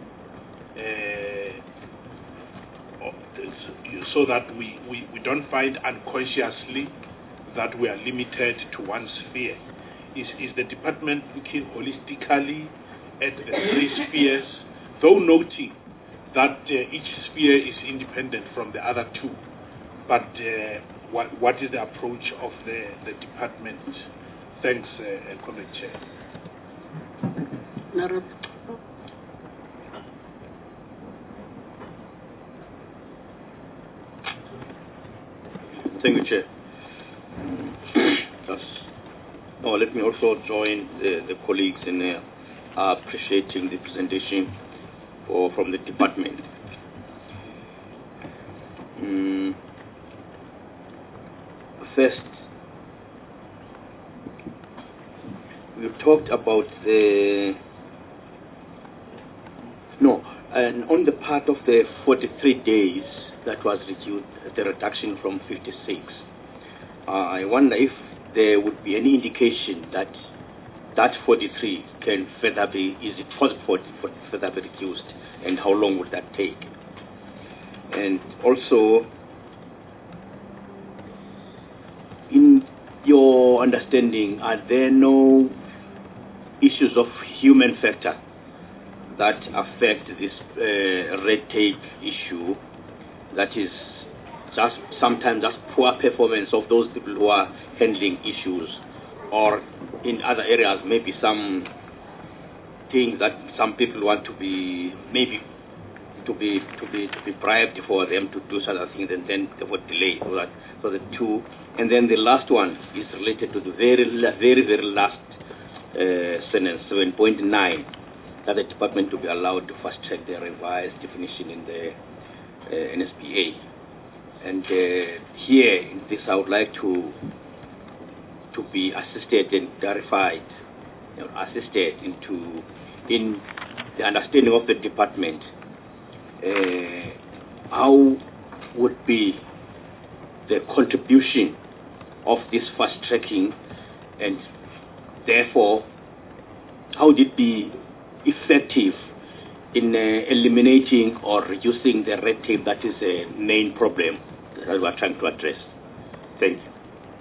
so that we don't find unconsciously that we are limited to one sphere. Is the department looking holistically at the 3 spheres, though noting that each sphere is independent from the other 2, but what is the approach of the department? Thanks, Comrade Chair. Thank you, Chair. Let me also join the colleagues in appreciating the presentation from the department. First, we've talked about and on the part of the 43 days that was reduced, the reduction from 56. I wonder if there would be any indication that that 43 can further be, is it possible for further be reduced, and how long would that take? And also, in your understanding, are there no issues of human factor that affect this red tape issue, that is just sometimes just poor performance of those people who are handling issues, or in other areas, maybe some things that some people want to be maybe to be bribed for them to do such things, and then they would delay. So the two, and then the last one is related to the very last sentence, 7.9, that the department to be allowed to fast track the revised definition in the NSPA. And here in this, I would like to be assisted and clarified, assisted in the understanding of the department. How would be the contribution of this fast tracking, and therefore how would it be effective in eliminating or reducing the red tape that is a main problem that we are trying to address? Thank you.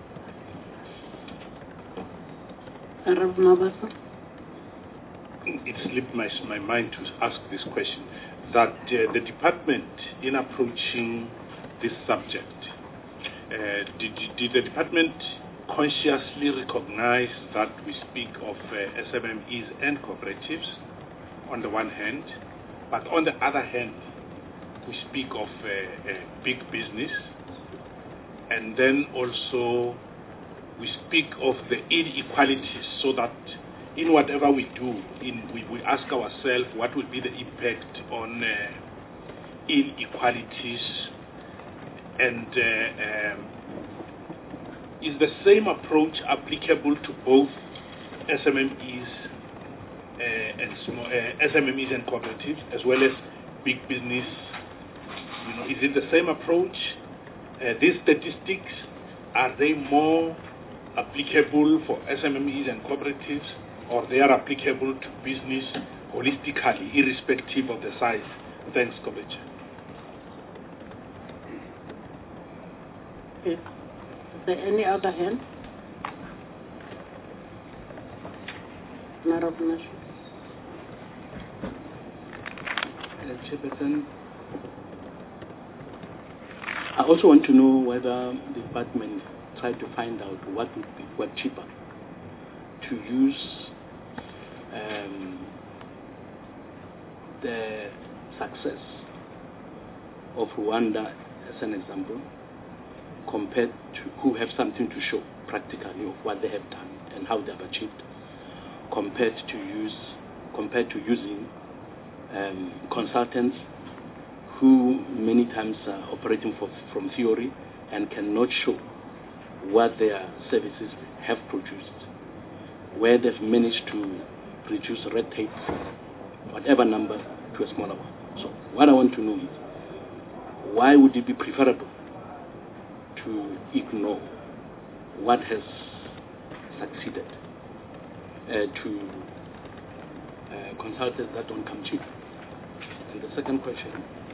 It slipped my mind to ask this question, that the department, in approaching this subject, did the department consciously recognize that we speak of SMMEs and cooperatives on the one hand, but on the other hand, we speak of big business, and then also we speak of the inequalities, so that in whatever we do, we ask ourselves what will be the impact on inequalities, and is the same approach applicable to both SMMEs and small SMMEs and cooperatives, as well as big business? Is it the same approach? These statistics, are they more applicable for SMMEs and cooperatives, or they are applicable to business holistically, irrespective of the size? Thanks, Kobecha. Yes. Is there any other hand? Chairperson, I also want to know whether the department tried to find out what would be cheaper to use the success of Rwanda as an example, compared to who have something to show practically of what they have done and how they have achieved, compared to using consultants who many times are operating from theory and cannot show what their services have produced, where they've managed to reduce red tape from whatever number to a smaller one. So what I want to know is, why would it be preferable to ignore what has succeeded to consultants that don't come cheap? And the second question,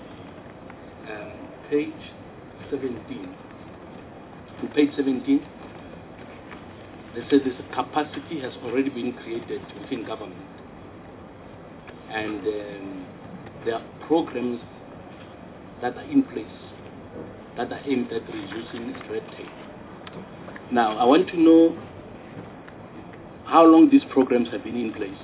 page 17. On page 17, they say this capacity has already been created within government, and there are programs that are in place that are aimed at reducing red tape. Now, I want to know how long these programs have been in place,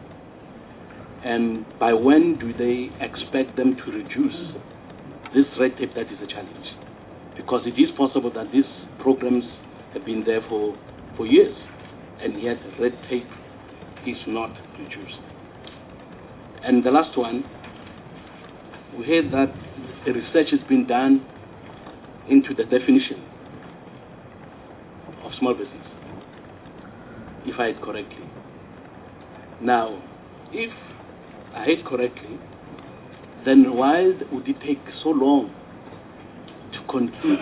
and by when do they expect them to reduce this red tape that is a challenge? Because it is possible that these programs have been there for years, and yet red tape is not reduced. And the last one, we heard that the research has been done into the definition of small business, if I heard correctly. Now, if I heard correctly, then why would it take so long to conclude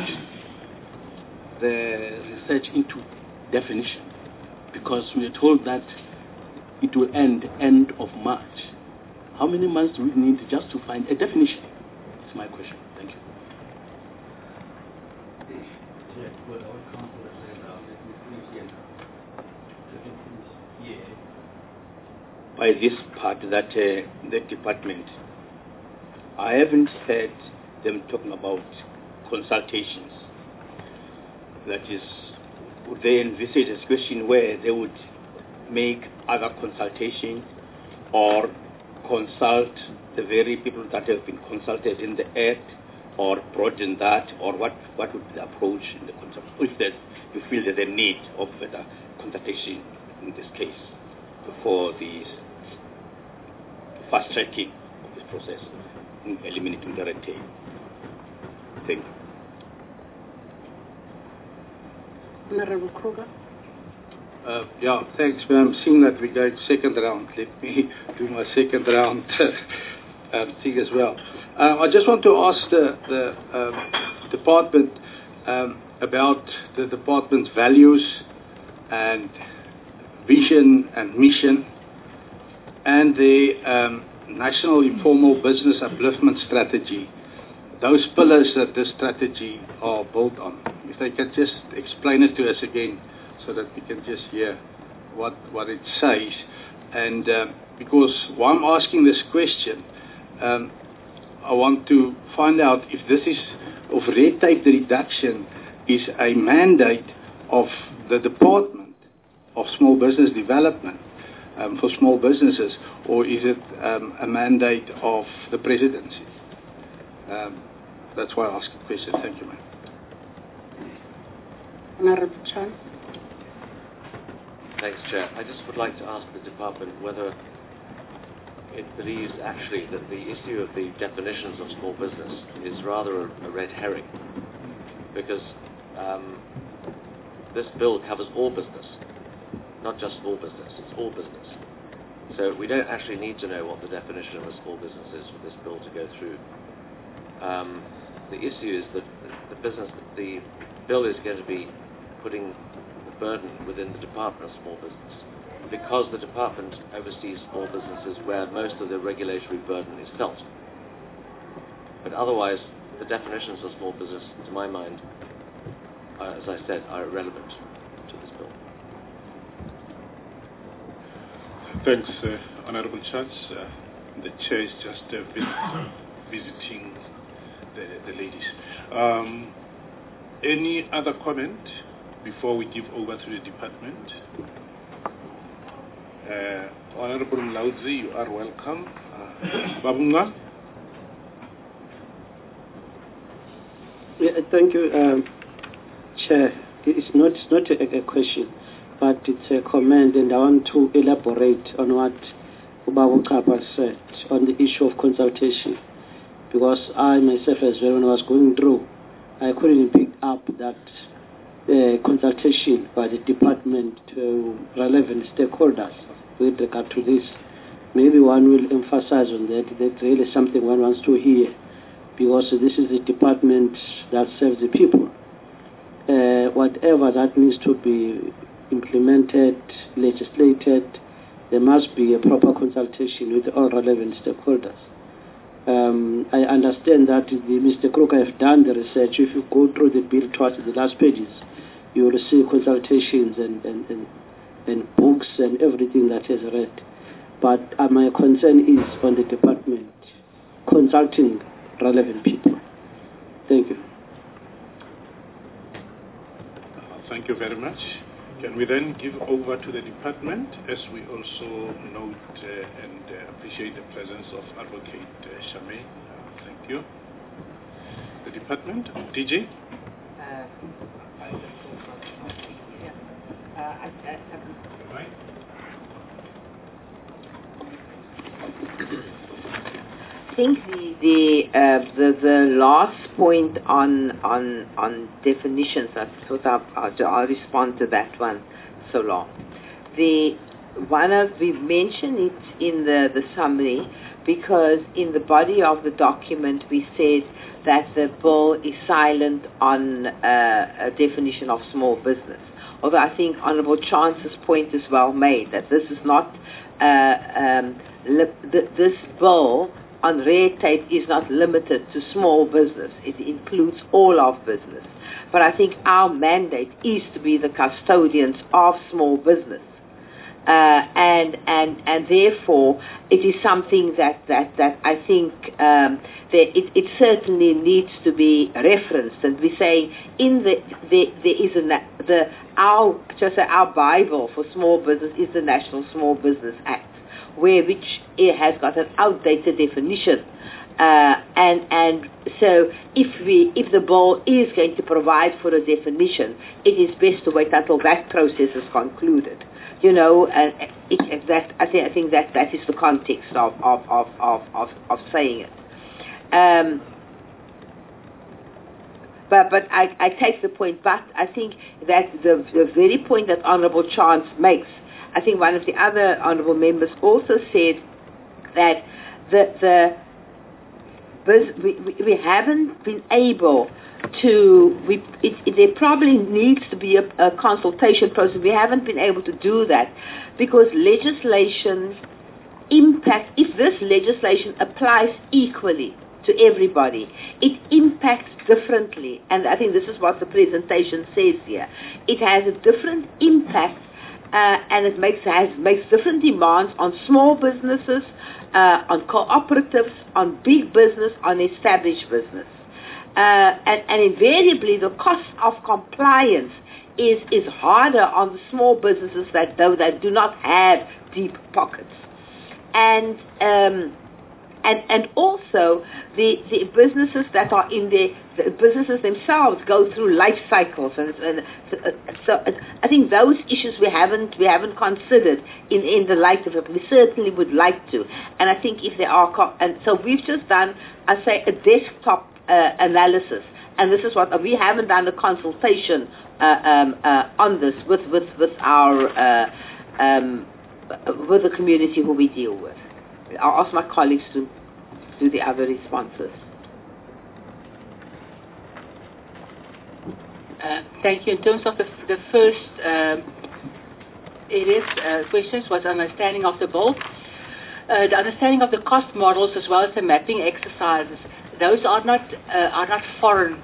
the research into definition? Because we are told that it will end of March. How many months do we need just to find a definition? That's my question. Thank you. By this part that the department, I haven't heard them talking about consultations. That is, would they envisage a situation where they would make other consultations or consult the very people that have been consulted in the Act, or broaden that, or what would be the approach in the consult? If you feel there's a need of further consultation in this case for the fast tracking of this process, eliminating the red tape. Thank you. Honorable Kruger. Yeah, thanks, ma'am. Seeing that we're going second round, let me do my second round thing as well. I just want to ask the department about the department's values and vision and mission, and the National Informal Business Upliftment Strategy, those pillars that this strategy are built on. If they can just explain it to us again so that we can just hear what it says. And because while I'm asking this question, I want to find out if this is of red tape reduction is a mandate of the Department of Small Business Development for small businesses, or is it a mandate of the Presidency? That's why I asked the question. Thank you, ma'am. Honorable Chan. Thanks, Chair. I just would like to ask the Department whether it believes actually that the issue of the definitions of small business is rather a red herring, because this bill covers all business, not just small business, it's all business. So we don't actually need to know what the definition of a small business is for this bill to go through. The issue is that the bill is going to be putting the burden within the Department of Small Business, because the department oversees small businesses where most of the regulatory burden is felt. But otherwise, the definitions of small business, to my mind, as I said, are irrelevant to this bill. Thanks, Honorable Chance. The Chair is just visiting the ladies. Any other comment before we give over to the Department? Honorable Mlaudzi, you are welcome. Babunga? Yeah, thank you, Chair. It's not a question, but it's a comment, and I want to elaborate on what Ubabu Kapa said on the issue of consultation, because I myself as well, when I was going through, I couldn't pick up that consultation by the department to relevant stakeholders with regard to this. Maybe one will emphasize on that. That's really something one wants to hear, because this is the department that serves the people. Whatever that needs to be implemented, legislated, there must be a proper consultation with all relevant stakeholders. I understand that Mr. Kruger have done the research. If you go through the bill towards the last pages, you will see consultations and books and everything that is read. But my concern is on the department consulting relevant people. Thank you. Thank you very much. Can we then give over to the Department, as we also note and appreciate the presence of Advocate Shamay. Thank you. The Department, DJ? I think the last point on definitions, I thought I'll respond to that one so long. We've mentioned it in the summary, because in the body of the document we said that the bill is silent on a definition of small business. Although I think Honourable Chance's point is well made, that this is not, this bill on red tape is not limited to small business. It includes all of business. But I think our mandate is to be the custodians of small business. and therefore it is something that I think that it certainly needs to be referenced, and we say our Bible for small business is the National Small Business Act, which it has got an outdated definition. And so if the bill is going to provide for a definition, it is best to wait until that process is concluded. I think that is the context of saying it. But I take the point. But I think that the very point that Honourable Chance makes, I think one of the other honourable members also said that we haven't been able to, there probably needs to be a consultation process. We haven't been able to do that because legislation impacts, if this legislation applies equally to everybody, it impacts differently. And I think this is what the presentation says here. It has a different impact and it makes different demands on small businesses, on cooperatives, on big business, on established business. And invariably the cost of compliance is harder on the small businesses that do not have deep pockets. And also the businesses that are in the businesses themselves go through life cycles, and so I think those issues we haven't considered in the light of it. We certainly would like to, and I think if there are, and so we've just done, I say, a desktop analysis, and this is what we haven't done a consultation on this with our with the community who we deal with. I'll ask my colleagues to do the other responses. Thank you. In terms of the first questions was understanding of the bill. The understanding of the cost models as well as the mapping exercises. Those are not foreign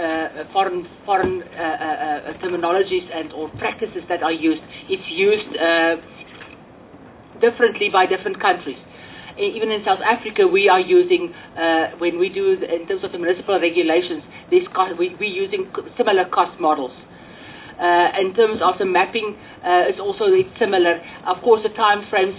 terminologies and or practices that are used. It's used differently by different countries. Even in South Africa, we are using, when we do, in terms of the municipal regulations, we're using similar cost models. In terms of the mapping, it's also similar. Of course, the time frames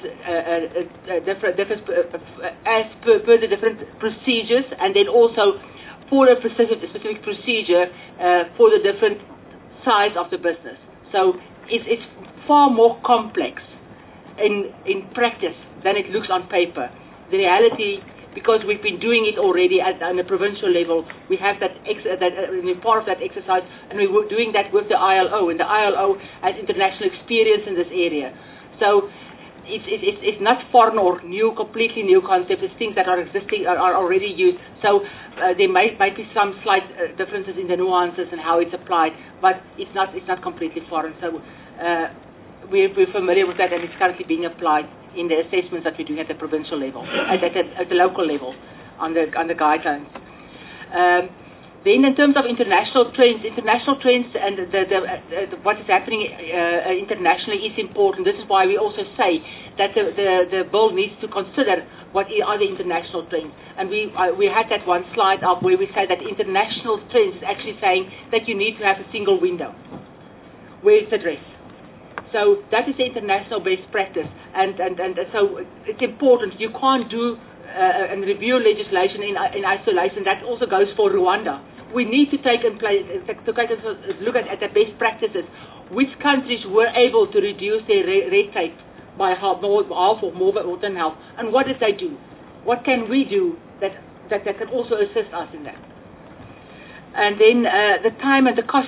differs as per the different procedures, and then also for a specific procedure for the different size of the business. So it's far more complex in practice than it looks on paper. The reality, because we've been doing it already on a provincial level, we have that part of that exercise, and we were doing that with the ILO, and the ILO has international experience in this area. So it's not foreign or new, completely new concepts. It's things that are existing, are already used. So there might be some slight differences in the nuances and how it's applied, but it's not completely foreign. So we're familiar with that, and it's currently being applied in the assessments that we're doing at the provincial level, at the local level, on the guidelines. Then in terms of international trends and what is happening internationally is important. This is why we also say that the bill needs to consider what are the international trends. And we had that one slide up where we say that international trends is actually saying that you need to have a single window where it's addressed. So that is the international best practice, and so it's important. You can't do and review legislation in isolation. That also goes for Rwanda. We need to take a look at the best practices. Which countries were able to reduce their red tape by half or more than half, and what did they do? What can we do that can also assist us in that? And then the time and the cost,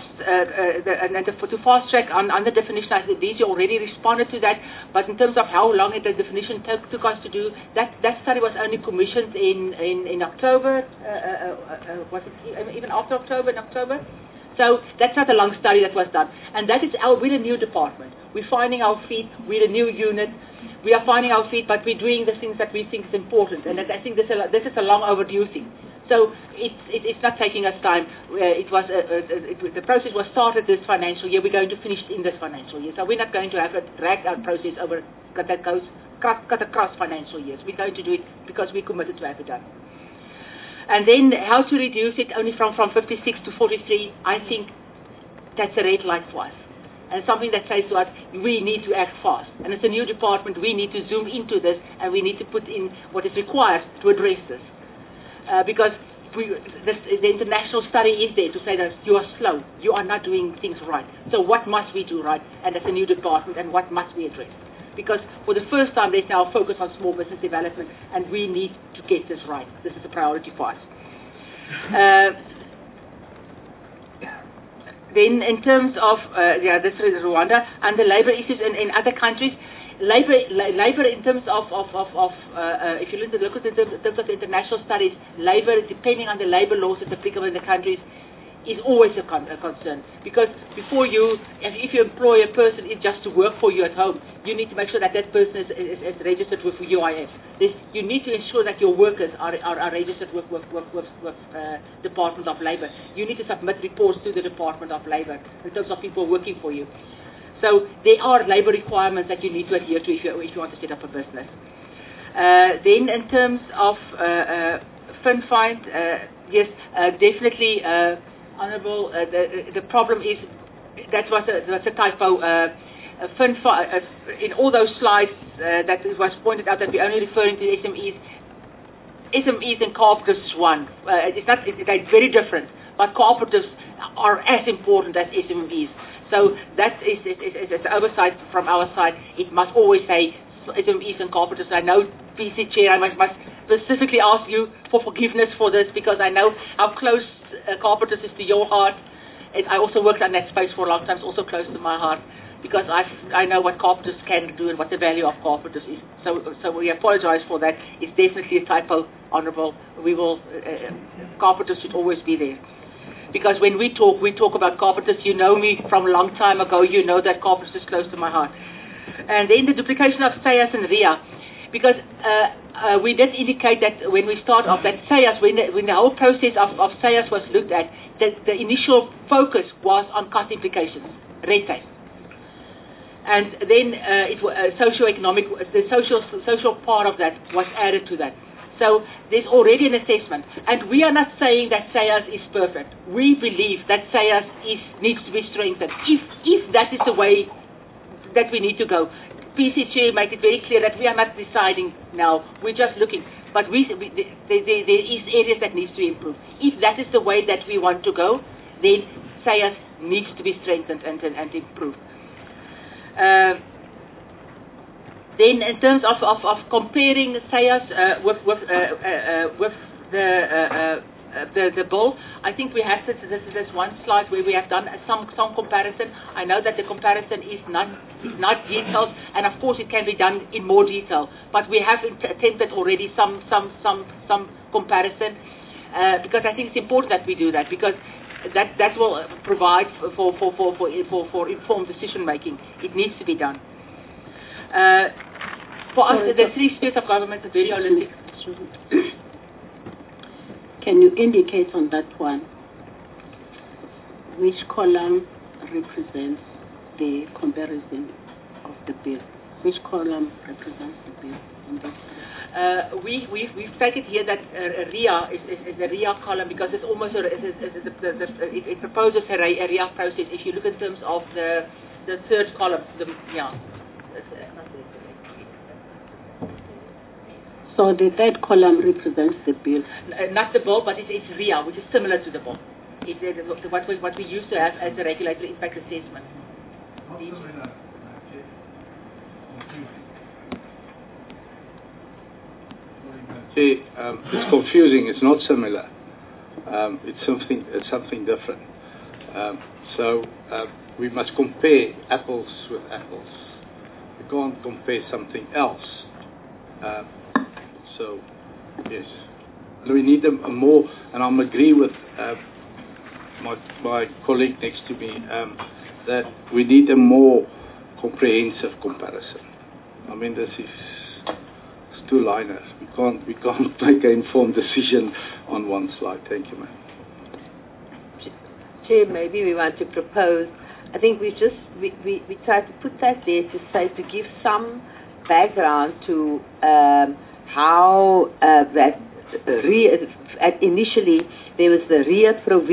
to fast track on the definition, I think DG already responded to that. But in terms of how long the definition took us to do, that study was only commissioned in October. Was it even after October? In October. So that's not a long study that was done. And that is we're a new department. We're finding our feet. We're a new unit. We are finding our feet, but we're doing the things that we think is important. And I think this is a long overdue thing. So it's not taking us time. The process was started this financial year. We're going to finish in this financial year. So we're not going to have a dragged out process over that goes cut across financial years. We're going to do it because we're committed to have it done. And then how to reduce it only from 56 to 43, I think that's a red light for us. And something that says to us, we need to act fast. And as a new department, we need to zoom into this and we need to put in what is required to address this. Because the international study is there to say that you are slow, you are not doing things right. So what must we do right? And as a new department, and what must we address? Because for the first time, there's now a focus on small business development, and we need to get this right. This is a priority for us. Then in terms of, this is Rwanda, and the labor issues in other countries, labor in terms of if you look at in terms of international studies, labor, depending on the labor laws that's applicable in the countries, is always a concern. Because before if you employ a person, it's just to work for you at home, you need to make sure that that person is registered with UIF. You need to ensure that your workers are registered with Department of Labour. You need to submit reports to the Department of Labour in terms of people working for you. So there are labour requirements that you need to adhere to if you want to set up a business. Then in terms of FinFind, yes, definitely, Honourable, the problem is that's a typo. In all those slides that it was pointed out that we're only referring to SMEs. SMEs and cooperatives is one. They're very different, but cooperatives are as important as SMEs. So that is an oversight from our side. It must always say SMEs and cooperatives. I know, PC Chair, I must specifically ask you for forgiveness for this because I know how close cooperatives is to your heart. I also worked on that space for a long time. It's also close to my heart because I know what cooperatives can do and what the value of cooperatives is. So we apologize for that. It's definitely a typo, Honourable. We will, cooperatives should always be there. Because when we talk about cooperatives. You know me from a long time ago. You know that cooperatives is close to my heart. And then the duplication of SAYAS and RIA. Because we did indicate that when we start off that SAYAS, when the whole process of SAYAS was looked at, that the initial focus was on cost implications, red tape. And then the social part of that was added to that. So there's already an assessment. And we are not saying that SAYAS is perfect. We believe that SAYAS needs to be strengthened. If that is the way that we need to go. PCG make it very clear that we are not deciding now. We're just looking. But there is areas that needs to improve. If that is the way that we want to go, then SAYAS needs to be strengthened and improved. Then in terms of comparing SAYAS with the bill, I think we have this one slide where we have done some comparison. I know that the comparison is not detailed, and of course it can be done in more detail. But we have attempted already some comparison because I think it's important that we do that because that will provide for informed decision making. It needs to be done. For us, the three spheres of government are very holistic. Can you indicate on that one which column represents the comparison of the bill? Which column represents the bill? We've taken here that RIA is the RIA column because it's almost it proposes a RIA process. If you look in terms of the third column, So the third column represents the bill? Not the bill, but it's RIA, which is similar to the bill. It's what we used to have as a regulatory impact assessment. It's confusing. It's not similar. It's something different. So we must compare apples with apples. We can't compare something else. So, yes, we need a more, and I'm agree with my colleague next to me that we need a more comprehensive comparison. I mean, this is two-liners. We can't make an informed decision on one slide. Thank you, ma'am. Chair, maybe we want to propose. I think we try to put that there to say, to give some background to how that initially there was the RIA provision.